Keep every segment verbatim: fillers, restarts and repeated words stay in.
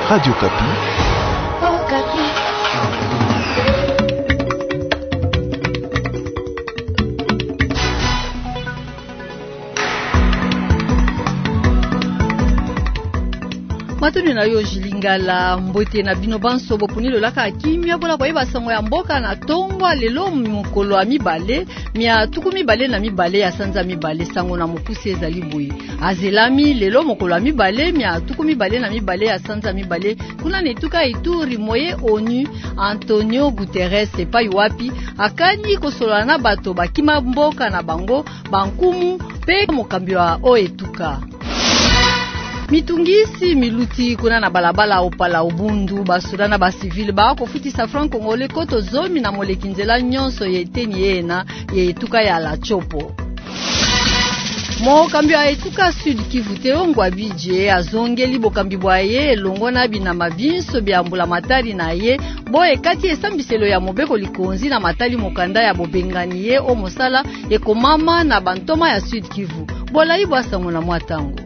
Radio Kapi. Oh, Kapi. Matuni na yo jilingala mbote na bino banso bopunilo laka kimia bola kwa yeba sango ya mboka na tongwa lelo mukolo ya mibale mia tuku mibale na mibale ya sanza mibale sango na mokusi ezali boye azelami lelo mukolo ya mibale mia tuku mibale na mibale ya sanza mibale kuna netuka Ituri moye ONU Antonio Guterres epai wapi akani kosola na bato bakima mboka na bango bankumu pe mokambi wa oetuka mitungisi miluti kuna na balabala opala obundu basoda na basivile ba kofutisa franc congolais koto zomi na molekinzela nyonso yeteni yena yetuka ya la chopo mo kambi ya etuka Sud Kivu Teongwa bije azongeli bokambi bwaye elongo na bina mabinso byambula matari na ye boye kati esambiselo ya mobeko likonzi na matali mokanda ya bobengani ye o mosala ekomama na bantoma ya Sud Kivu bola ibwa sango na mwatango.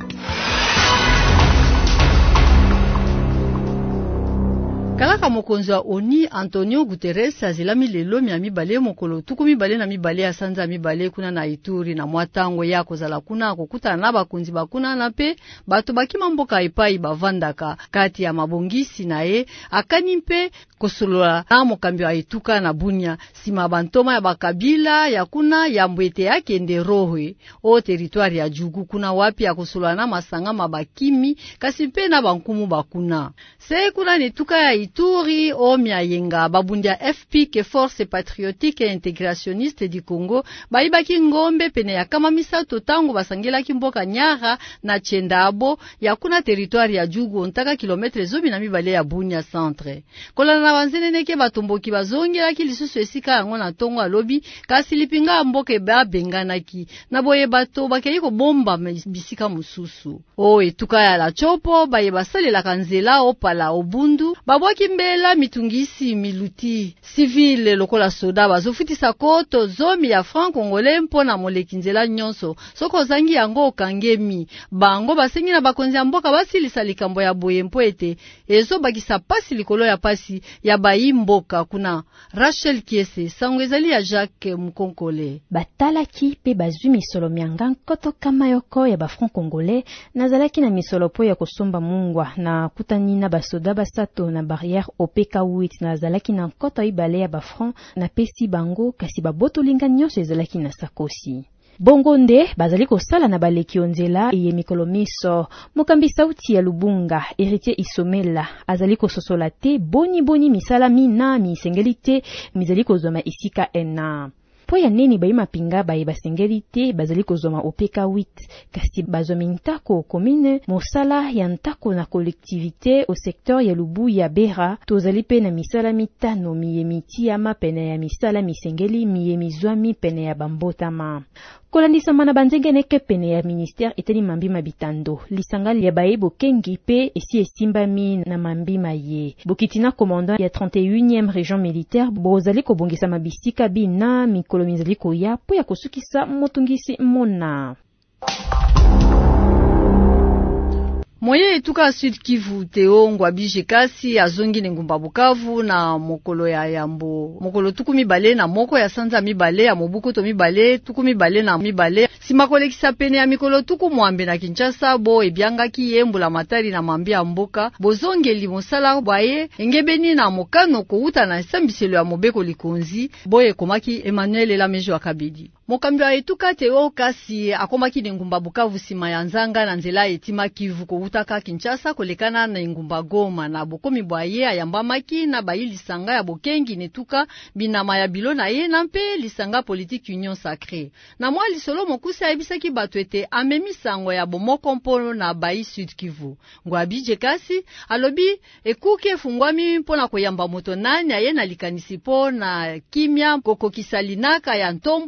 Kalaka mokonzi wa ONU Antonio Guterres azilami lelo mia mibale mokolo tuku mibale na mibale ya sanza mibale kuna na Ituri na mwatango ya kozala kuna kokuta na bakunzi bakuna na pe bato bakima mboka epai bavandaka kati ya mabongisi na ye akani mpe kosolola na mokambi wa etuka na Bunia sima bantoma ya bakabila ya kuna ya mbwete yake nderohwe o territoire ya Jugu kuna wapi ya kosolola na masanga mabakimi kasi mpe na bankumu bakuna se kuna netuka ya Ituri o miayenga babundia F P ke Force Patriotique et Intégrationniste du Congo baibaki ngombe pene ya kama misato tango basangela kimboka Nyara na Chendabo ya kuna territoire ya Jugu ontaka kilometre zomi na mibale ya Bunia centre kolana na banzeneneke batomboki bazongela ki lisusu esika yango na tongo alobi kasi lipinga mboke ba benganaki na boye bato bakei ko bomba bisika mususu o etuka ya la chopo baye basalela kanzela opala obundu babwa kimbela mitungisi miluti civile lokola soda bazofutisa koto zomi ya franc congolais mpona molekinzela nyonso soko zangi yango okangemi bango basengi na bakonzi ya mboka basilisa likambo ya boye mpo ete ezo bakisa pasi likolo ya pasi ya bayi mboka kuna Rachel Kiese sango ezali ya Jacques Mukonkole batalaki pe bazwi misolo mianga koto kama yoko ya ba franc congolais nazalaki na misolo po ya kosomba mungwa na kutani na basoda basato na barrière opeka huit na zalaki na koto ibale ya ba franc na pesi bango kasi baboto linga nyonso ezalaki na sakosi bongo nde bazali kosala na baleki onzela eye mikolo miso mokambi sauti ya Lubunga Héritier Isomela azali kososola te boni boni misala mina misengeli te mizali kozoma isika ena po ya neni bayi mapinga bayi basengeli te bazali kozoma opeka huit kasi bazomi ntako commune mosala ya ntako na collectivité au secteur ya Lubu ya Bera tozali pe na misala mitano miye mitiama pene ya misala misengeli miye mizwami pene ya bambotama kolandisa mana banzenge neke pene ya ministère eteli mambima bitando lisanga ya baye bokengi pe esi esimbami na mambima ye bokitina commandant ya trente et unième région militaire bozali kobongisa mabisika bina mikolo mizali koya po ya kosukisa motungisi mona moye etuka Sud Kivu Teongwa bije kasi azongi ngumba Bukavu na mokolo ya yambo mokolo tuku mibale na moko ya sanza mibale ya mobuku to mibale tuku mibale na mibale sima kolekisa pene ya mikolo tuku mwambe na Kinshasa bo ebyangaki yembula matari na mambi ya mboka bozongeli mosala bwaye engebeni na mokano kouta na sambiselo ya mobeko likonzi boye komaki Emmanuel Lamejo akabidi mokambi wa etuka Teo kasi akomaki ngumba Bukavu sima ya nzanga na nzela etima Kivu koutaka Kinshasa kolekana na ngumba Goma na bokomi bwaye ayambamaki na bayi lisanga ya bokengi netuka binama ya bilo na ye na mpe lisanga politique union sacrée na mwa lisolo mokusi ayebisaki bato ete amemi sango ya bomoko mpono na bayi Sud Kivu ngwabije kasi alobi ekuki efungwami mpona koyamba moto nani aye na likanisi po na kimia kokokisalinaka ya ntombwa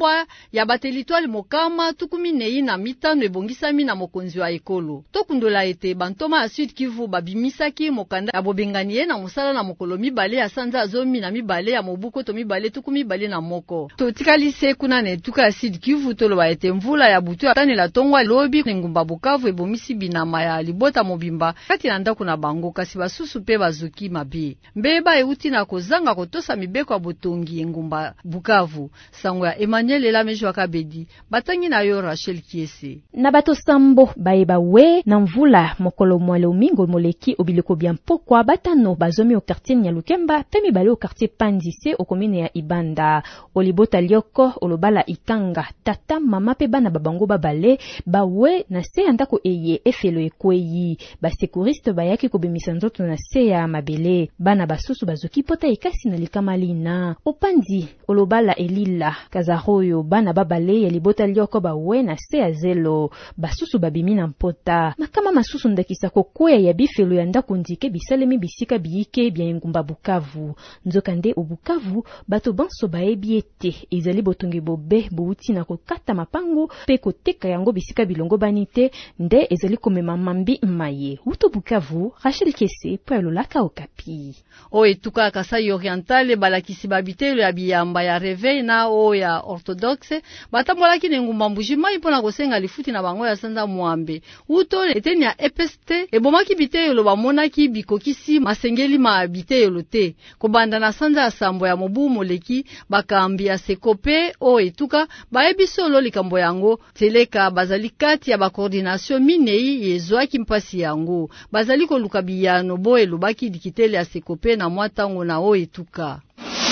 ya batelitwale mokama tukumi nei na mitano ebongisami na mokonzi wa ekolo. Tokundola ete bantoma ya Sud Kivu babimisaki mokanda ya bobengani ye na mosala na mokolo mibale ya sanza zomi na mibale ya mobuko to mibale tukumi mibale na moko. Totikali se kuna na etuka ya Sud Kivu toloba ete mvula ya butu atanela tongwa lobi ngumba Bukavu ebomisi binama ya libota mobimba kati na ndako na bango kasi basusu pe bazuki mabi. Mbeba euti na kozanga kotosa mibeko ya botongi ngumba Bukavu. Sango ya Emmanuel Elamejo akabedi batangi na yo Rachel Kiese. Na bato sambo baeba we na mvula mokolo mwale umingo moleki obiliko bia mpokwa batano bazomi au quartier Nyalukemba pe mibale au quartier Pandise au commune ya Ibanda. Olibota lioko olobala ikanga tata mama pe bana babango babale bawe na se andako eye efelo ekweyi ba sekuriste bayaki kobimisa nzoto na se ya mabele bana basusu bazoki pota ikasi na likamalina opandi olobala elila kazaroyo bana babale ya libota lioko bawe na se ya zelo basusu babimi na mpota makama masusu ndakisa kokweya ya bifelo ya ndako ndike bisalemi bisika biyike bya ngumba Bukavu nzokande obukavu bato banso baebi ete ezali botongi bobe bouti na kokata mapango pe koteka yango bisika bilongo banite nde ezali komema mambi maye uto Bukavu Rachel Kiese po elolaka Okapi. O etuka Kasai Orientale balakisi babitelo ya biyamba ya Reveil na o ya Orthodoxe batambolaki ngumba mbujima ipona kosenga lifuti na bango ya sanza mwambe uto eteni ya E P S T ebomaki bitelo bamonaki bikokisi masengeli ma bitelo te kobanda na sanza ya sambo ya mobu moleki bakambi ya sekope o etuka baebi solo likambo yango teleka bazali kati ya ba coordination minei yezwaki mpasi yango bazali koluka biyano bo elobaki dikitele ya sekope na mwatango na o etuka.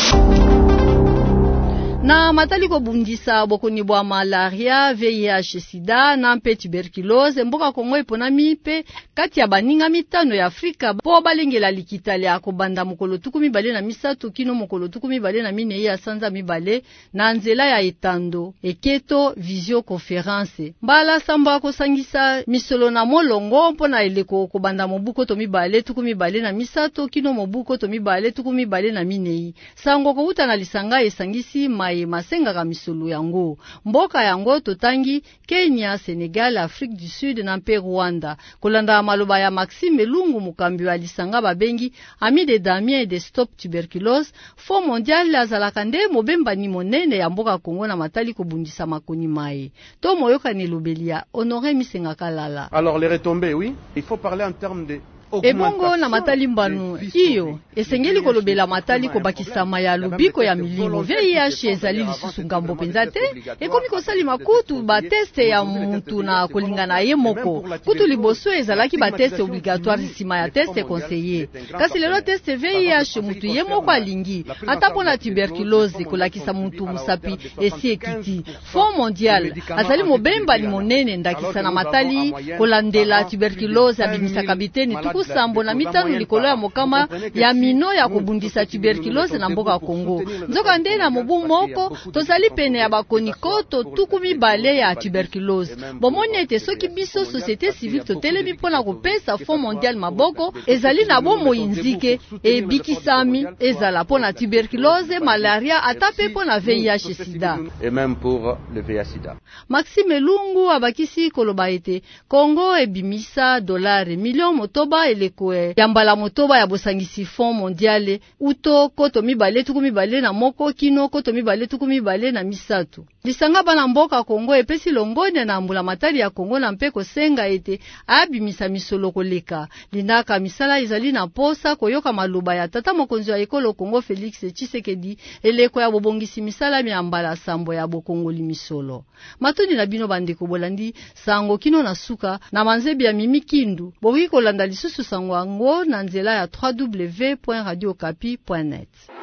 Na matali ko bundisa bokoni bwa malaria, V I H, sida na mpe tuberculose mboka Kongo eponami pe kati ya baninga mitano ya Afrika po balengela likitali ya kobanda mokolo tukumi bale na misato kino mokolo tukumi bale na minei ya sanza mibale na nzela ya etando eketo visio conference mbala samba ko sangisa misolo na molongo mpona eleko kobanda mobuko to mibale tukumi bale na misato kino mobuko to mibale tukumi bale na minei sango ko uta na lisanga esangisi mai masenga ka misulu yango mboka yango totangi Kenya, Senegal, Afrique du Sud na mpe Rwanda kolanda maloba ya Maxime Lungu mukambi wa lisanga babengi ami de Damien et de Stop Tuberculose Fonds mondial azalaka nde mobemba ni monene ya mboka Kongo na matali kobundisa makoni mai to moyoka ni lobelia Honoré Misenga Kalala. Alors les retombées, oui, il faut parler en termes de ebongo na matali mbanu iyo esengeli kolobela matali kobakisama ya lubiko ya milimo V I H ezali lisusu ngambo penza te ekomi kosali makutu ba teste ya muntu na kolingana ye moko kutu liboso ezalaki ba teste obligatoire sima ya teste conseiller kasi lelo teste V I H mutu ye moko alingi ata pona tuberculose kolakisa muntu musapi esi ekiti Fonds mondial azali mobemba limonene ndakisa na matali kolandela tuberculose abimisaka biteni tuku sambo na mitano likolo ya mokama ya mino ya kubundisa tuberculose na mboka Kongo nzoka nde na mobu moko tozali pene ya bakoni koto tukumi bale ya tuberculose bomoni ete soki biso société civile totelemi pona kopesa Fonds mondial maboko ezali na bomo inzike e bikisami ezala pona tuberculose malaria ata pe pona V I H sida et même pour le V I H sida. Maxime Lungu abakisi koloba ete Kongo ebimisa dolari million motoba elekoe yambala motoba ya bosangisi Fonds mondial uto koto mibale tuku mibale na moko kino koto mibale tuku mibale na misatu lisanga bana mboka Kongo epesi longone na mbula matali ya Kongo na mpeko senga ete abimisa misolo koleka linaka misala izali na posa koyoka maluba ya tata mokonzi wa ekolo Kongo Félix Tshisekedi eleko ya bobongisi misala miambala sambo ya bokongoli misolo matoni na bino bandeko bolandi sango kino na suka na manzebi ya mimi kindu boki kolanda lisusu sango ango na nzela ya w w w point radio okapi point net.